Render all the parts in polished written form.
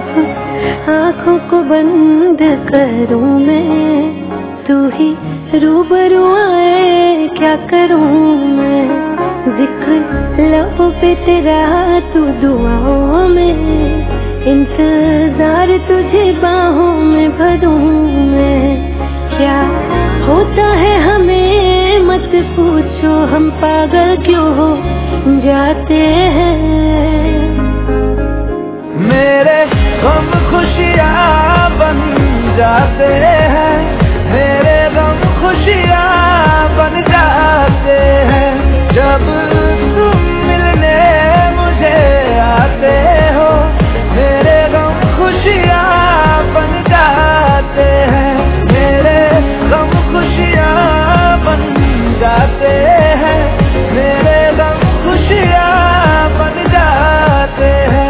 अब आँखों को बंद करूं मैं, तू ही रूबरू आए क्या करूं मैं। जिक्र लबों पे तेरा तू दुआओं में, इंतजार तुझे बाहों में भरूं मैं। क्या होता है हमें मत पूछो, हम पागल क्यों हो जाते हैं। मेरे गम खुशियाँ बन जाते हैं, मेरे गम खुशियाँ बन जाते हैं। जब तुम मिलने मुझे आते हो, मेरे गम खुशियाँ बन जाते हैं, मेरे गम खुशियाँ बन जाते हैं, मेरे गम खुशियाँ बन जाते हैं।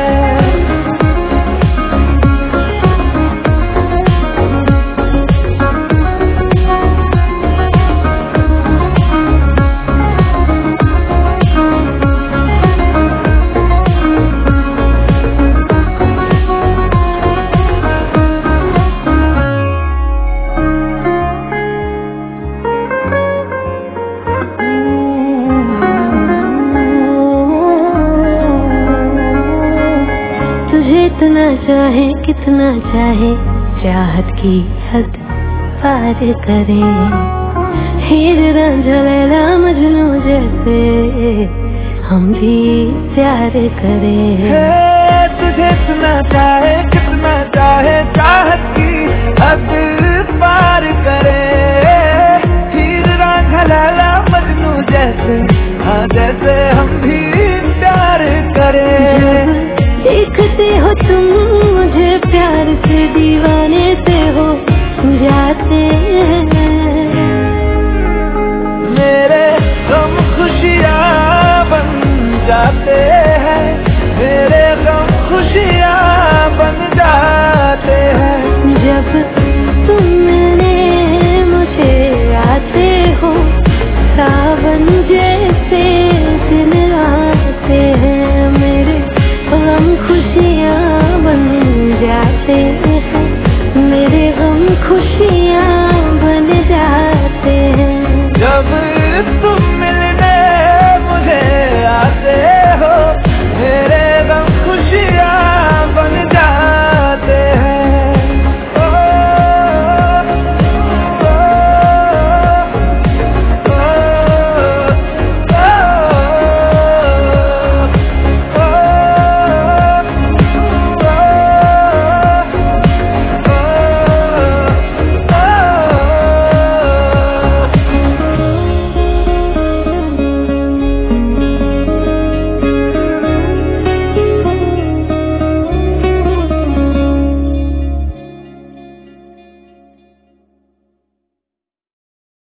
इतना चाहे कितना चाहे, चाहत की हद पार करे। हीर रांझा लैला मजनू जैसे हम भी प्यार करें। तुझे इतना चाहे कितना चाहे, चाहत की हद पार करे। हीर रांझा लैला मजनू जैसे, हाँ जैसे